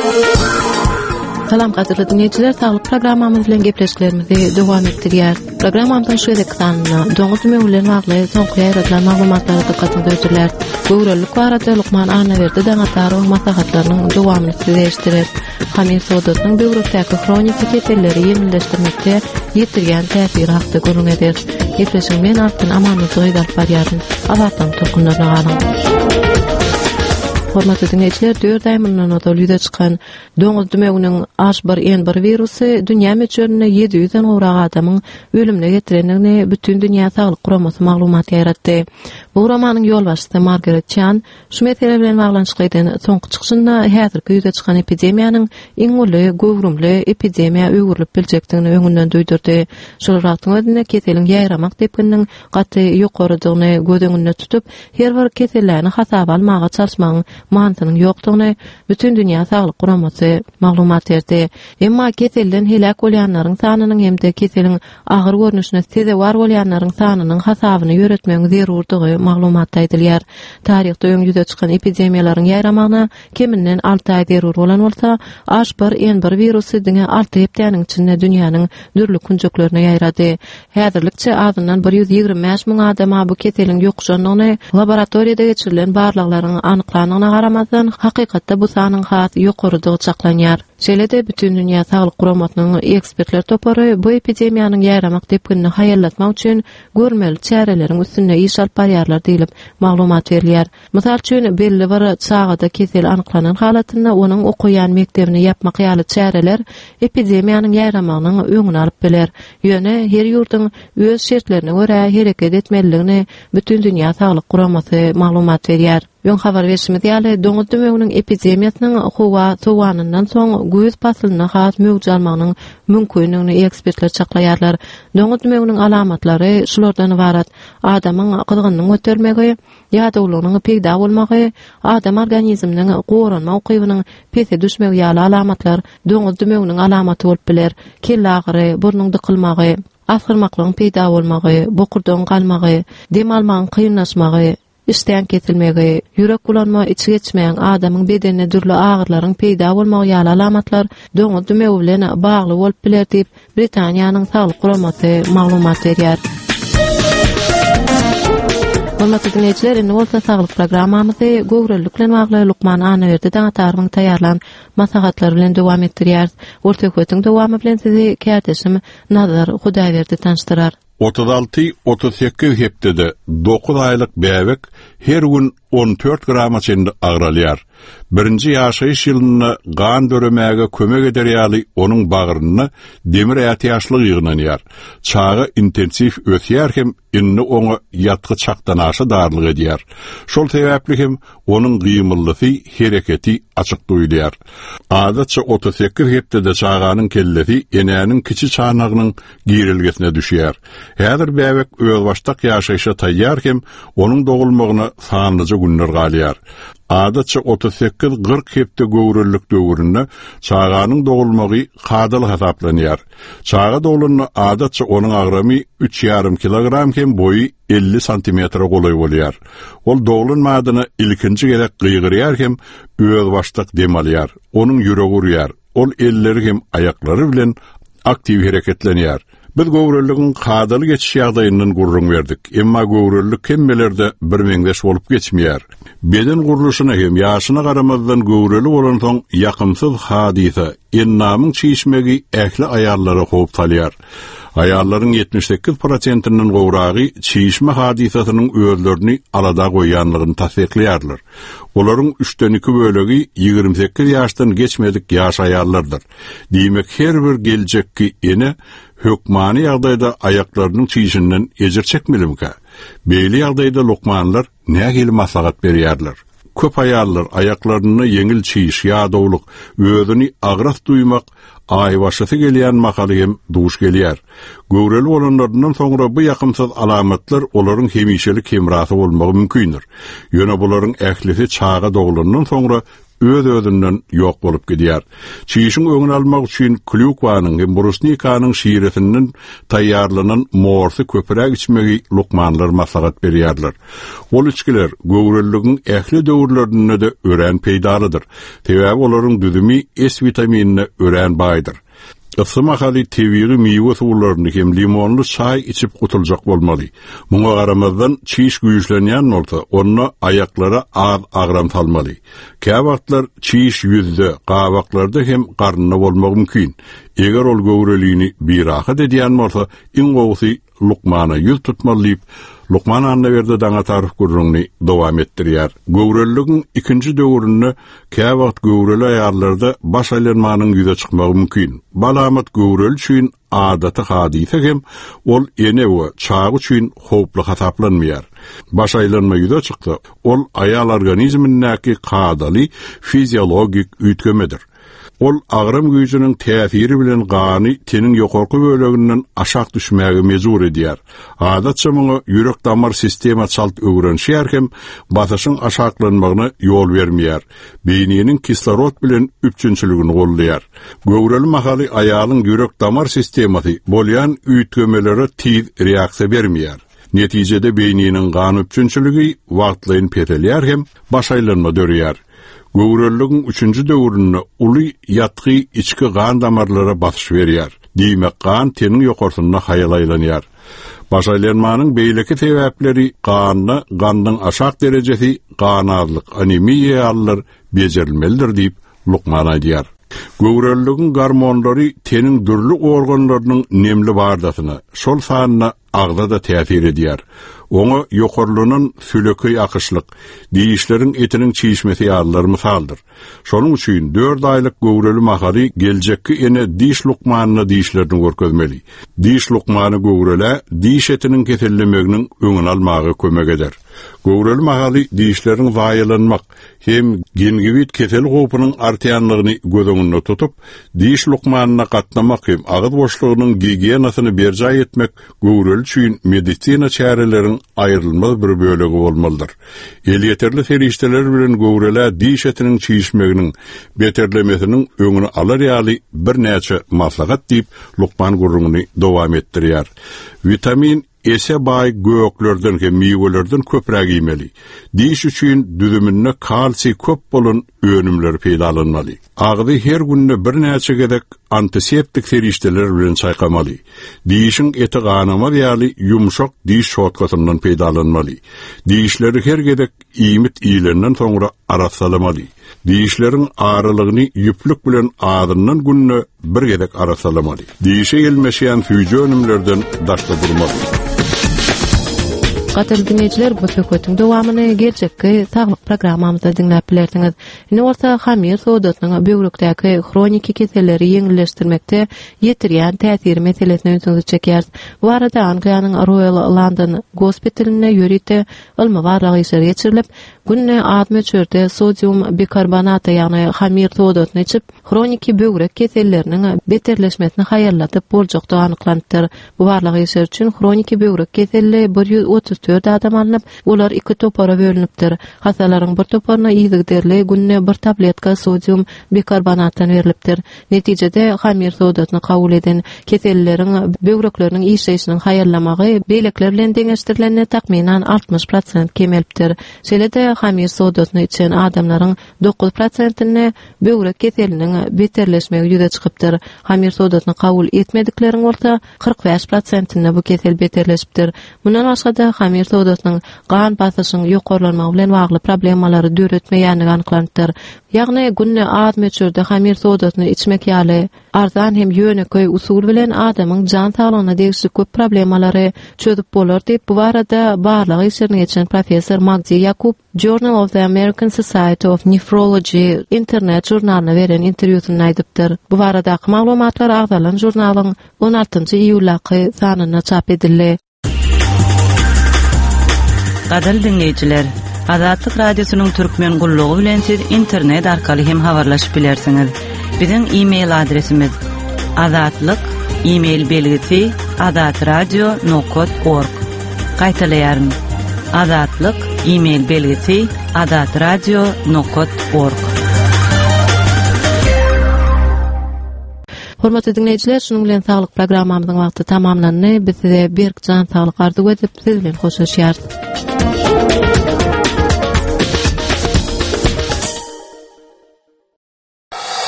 Salam qadirli dinleyijiler, sağlık programmamyz bilen gepleşiklerimizi dowam etdirýär. Programmamyzyň şu edekdanlyna doňuz meňulerini agly soňky ýaradylan maglumatlary dikkatinizi öýdürler. Gowrullyk barada Lukman Anaverdi daňatary maslahatlarynyň dowamyny süýleşdirer. Hamil sodasynyň böwrekdäki kronik keselleri ýeňilleşdirmekde ýetirýän täsiri hakda görüňeder. Gepleşiň men altyn amanyny aýdap barýaryn. Abartan tokunlaryna galyň. Hormatly dinleyijiler, 4 ay mundan öňe ýüze çykan doňuz dümeğiniň H1N1 wirusy dünýä meçhörüne 700-den gowrak adamyň ölümine getirendigini bütün dünýä saglyk guramasy maglumat ýaratdy. Bu romanyň ýolbaşçysy Margaret Chan şu mesele bilen baglanşyk eden soňky çykyşynda häzirki ýüze çykan epidemiýanyň iň uly gowrumly epidemiýa öwürlüp biljekdigini öňünden duýdurdy. Şol wagtyň özünde keseliň ýaýramak depkiniň gaty ýokarydygyny göz öňünde tutup, her bir keselläni hasaba almaga çalışmagyň mantynyň ýokdugyny bütün dünýä saglyk guramasy maglumat berdi. Emma keselden helak bolýanlaryň sanynyň hemde keseliň agyr görnüşine seze war bolýanlaryň sanynyň hasabyny ýöretmegiň zerurdygy maglumat aýdylýar. Taryhda öňe ýüze çykan epidemiýalaryň ýaýramagyna keminden 6 aý zerur bolan bolsa, H1N1 wirusy diňe 6 hepdäniň içinde dünýäniň dürli kunjuklarına ýaýrady. Häzirlikçe azyndan 125 000 adama bu keseliň ýokuşanyny laboratoriýada geçirilen barlyklaryň anyklanyna garamazdan hakykatda bu sanyň has ýokarydygy çaklanýar. Şeýle-de bütün dünýä saglyk guramasynyň ekspertler topary bu epidemiýanyň ýaýramak depkinini haýallatmak üçin görmeli çäreleriň üstünde iş alyp barýarlar diýilip maglumat berilýär. Mysal üçin belli bir çağda kesel anyklanan halatyny onuň okuyan mektebine ýapmak ýaly çäreler epidemiýanyň ýaýramagynyň öňüne alyp geler. Ýöne her ýurtyň öz şertlerine görä hereket etmeliligini bütün dünýä saglyk guramasy maglumat berýär. Ýön habar berişimiz ýaly doňuz dümeğiniň epidemiýasynyň howa sowanyndan soň göz pasylyna has mögüj almagynyň mümkinligini ekspertler çaklaýarlar. Doňuz dümeğiniň alamatlary şulardan ibarat: adamyň gyzgynlygyny götermegi, ýadawlygynyň peýda bolmagy, adam organizminiň goranma ukybynyň pese düşmegi ýaly alamatlar doňuz dümeğiniň alamaty bolup biler. Kelle agyry, burnuň dykylmagy, asgyrmaklygyň peýda bolmagy, bokurdan galmagy, dem almagyň kynlaşmagy, işten kesilmegi, ýürek bulanma, içi geçmeýän adamyň bedenine dürli agyrlaryň peýda bolmagy ýaly alamatlar doňuz dümeği bilen bagly bolup biler diýip Britaniýanyň saglyk guramasy maglumat berýär. Hormatly dinleyijiler, indi bolsa saglyk programmamyzy gowrullyk bilen bagly Lukman Anaverdi daňataryň taýýarlan maslahatlary bilen dowam etdirýär. Orta höýetiň dowamy bilen sizi käteşim Nazar Hudaýberdi tanıştyrar. 36-38 hepdede 9 aylyk bäbek her gün 14 grama çende agralýar. Birinji ýaşaýyş ýylyny gan döremäge kömek eder ýaly onuň bagyryny demir ýatyýaşlyk ýygnanýar. Çagy intensif ötýär hem inni oňa ýatky çakdan aşy darlyk edýär. Şol sebäpli hem onuň gyýmyllygy, hereketi açyk duýulýar. Adatça 38 hepdede çaganyň kellesi enäniň kiçi çanagynyň girilgesine düşýär. Häzir bäbek öwbaşdak ýaşaýşa taýýar hem onuň dogulmagyna sanlyca günler galýar. Adatça 38-40 hepde gowrullyk döwründe çaganyň dogulmagy gadyl hasaplanýar. Çaga doguluny adatça onuň agramy 3,5 kilogram hem boyu 50 santimetre golay bolýar. Ol dogulunmadyny ilkinji gerek gıýgyrýar hem öwbaşdak dem alýar. Onuň ýüregi urýar. Ol elleri hem aýaklary bilen aktiv hereketlenýär. Biz gowrullygyň gadyl geçiş ýagdaýyndan gurrun berdik. Emma gowrullyk kemmelerde bir meňdeş bolup geçmeýär. Beden guruluşyna hem ýaşyna garamazdan gowrully bolan soň ýakymsyz hadisa, ennamyň çiýişmegi ähli aýallara howp salýar. Aýallaryň 78%-niň gowragy çiýişme hadisasynyň özlerini alada goýanlygyny tasdiklýarlar. Olaryň 3/2 bölegi 28 ýaşdan geçmedik ýaş aýallardyr. Diýmek her bir geljekki ene hökmany ýagdaýda aýaklarynyň çiýişinden ejir çekmelimkä. Beýle ýagdaýda lukmanlar nähili maslahat berýärler. Köp aýallar aýaklaryny yeňil çiýiş, ýadawlyk, özüni agras duýmak, aýbaşysy gelýän makaly hem duş gelýär. Gowrully bolanlardan soňra bu ýakymsyz alamatlar olaryň hemişelik hemrasy bolmagy mümkindir. Ýöne bularyň ählisi çaga dogulundan soňra öz-özünden ýok bolup gidýär. Çiýişiň öňüni almak üçin Klukanyň hem Brusnikanyň şiiretinden taýýarlanan morsy köpürek içmegi Lukmanlar maslahat berýärler. Ol içkiler göwrelligiň ähli döwürlerinde de ören peýdalydyr. Täwäbi olaryň düzümi S vitaminine ören baýdyr. Isymakaly tebigi miýwe suwlaryny hem limonly çay içip gutuljak bolmaly. Muňa garamazdan çiýiş güýçlenýän bolsa, onu ayaklara agram salmaly. Käbä wagtlar çiýiş ýüzde, gawaklarda hem garnyna bolmagy mümkin. Eger ol göwreliğini bir ahat edýän bolsa, iň gowsy Lukmana ýüz tutmaly. Lukman anna berdi daňa tarif gurruny dowam etdirýär. Göwrelligiň ikinji döwründe käbä wagt göwreli aýarlarda baş aylanmanyň ýüze çykmagy mümkin. Balamat göwrel üçin adaty hadise hem ol ene we çağı üçin howply hasaplanmaýar. Baş aylanma ýüze çykdy. Ol aýal organizmindäki kadaly fiziologik üýtgemedir. Ol agram güýjüniň täsiri bilen gany teniň ýokarky böleginden aşak düşmäge mezur edýär. Adatça muňa ýürek damar sistema çalt öwrenşýär hem basyşyň aşaklanmagyna ýol bermeýär. Beýniniň kislorod bilen üpçünçiligini gollaýar. Göwreli mahaly aýalyň ýürek damar sistemasy bolýan üýtgemelere tiz reaksiýa bermeýär. Netijede beýniniň gan üpçünçiligi wagtlaryň petelýär hem baş aylanma dörýär. Göwrelligiň üçünji döwründe uly ýatgy içki gan damarlara basyş berýär. Diýmek gan teniň ýokarsyna haýalaylanýar. Baş aylanmanyň beýleki sebäpleri ganny, gandyň aşak derejesi, gan azlyk, anemiýa allar bejerilmelidir diýip Lukman aýdýar. Göwrelligiň gormonlary teniň dürli organlarynyň nemli bardasyna, şol sanyna agda da täsir edýär. Oňa ýokarlanan süleki akyşlyk, diýişleriň etiniň çiýişmesi ýalylar misaldyr. Şonuň üçin 4 aýlyk göwreli mahaly geljekki ene diş lukmanyna diýişlerini görkezmeli. Diş lukmany göwrele diş etiniň kesellemeginiň öňüni almagy kömek eder. Göwreli mahaly diýişleriň zaýalanmak hem gengivit kesel gowpunyň artýanlygyny göz tutup, diş lukmanyna gatnamak hem agyz boşlugynyň gigiyenasyny berjay etmek göwreli üçin medisina çäreleriň aýrylmaz bir bölegi bolmalydyr. Elýeterli serişdeler bilen göwrele diş etiniň çiýişmeginiň beterlemesiniň öňüni alar ýaly bir näçe maslahat diýip Lukman gurruny dowam etdirýär. Vitamin ese baý göklerden hem miýwelerden köprek ýemeli. Diş üçin düzüminde kalsiy köp bolan önümler peýdalanmaly. Agdy her günde bir näçe gedek antiseptik serişdeler bilen çaýkamaly. Dişiň eti ganama ýaly ýumşak diş şotkatyndan peýdalanmaly. Dişleri her gedek iýmit iýlenden soňra arasalamaly. Dişleriň ağrılıgyny ýüplük bilen ağzyndan günne bir gedek arasalamaly. Dişe gelmeşýän süýje önümlerden daşda durmaly. Gatal dinleyijiler, bu söhbetiň dowamyny geljekki saglyk programmamyzda dinläp bilersiňiz. Ine bolsa hamir sodatynyň böwrekdäki kronik keselleri ýeňilleşdirmekde ýetirýän täsiri meselesini öňüňizde çekýäris. Bu arada Angliýanyň Royal London Hospitalyna ýörite ilmi barlygy işler geçirilip, günne admy çörde sodium bikarbonat ýagny hamir sodatyny içip, kronik böwrek keselleriniň beterleşmesini haýarlatyp boljakda anyklandyr. Bu barlygy işler üçin kronik böwrek keselleri 134 adam alınıp, olar 2 topara bölünüpdir. Hasalaryň bir toparyna ýygyderli günne bir tabletka sodium bikarbonatdan berilipdir. Netijede hamir sodatyny kabul eden keselleriň böwrekleriniň işleýişini haýarlamagy beýlekler bilen deňeşdirilenine takminan 60% kemelipdir. Şeýle-de hamir sodatyny içen adamlaryň 9%-ni böwrek keseliniň beterleşmegi ýüze çykypdyr. Hamir sodatyny kabul etmedikleriň bolsa 45%-ni bu kesel beterleşipdir. Mundan başga da hamir sodatynyň gan basyşynyň ýokarlanmagy bilen bagly problemalary döretmeýänligi anyklandyr. Ýagny günne az meçürde hamir sodatyny içmek ýaly arzan hem ýöneköy usul bilen adamyň jan saglygyna degişli köp problemalary çözüp bolar diýip bu arada barlygy işlerini geçen professor Magdi Yakub Journal of the American Society of Nephrology internet jurnalyna beren interwýusyny aýdypdyr. Bu arada maglumatlar agzalan jurnalyň 16-njy iýullaky sanyna çap edildi. Gadal dinleyijiler, Azatlyk radiosynyň türkmen gullugy bilen siz internet arkaly hem habarlaşyp bilersiňiz. Biziň e-mail adresimiz azatlyk@azatradio.org. Gaýtalaýaryn. Azatlyk e-mail belgisi azatradio.org. Hormatly dinleyijiler, şunuň bilen saglyk programmamyzyň wagty tamamlandy. Biz size Berkcan saglyk arzuw edip siz bilen hoşlaşýarys.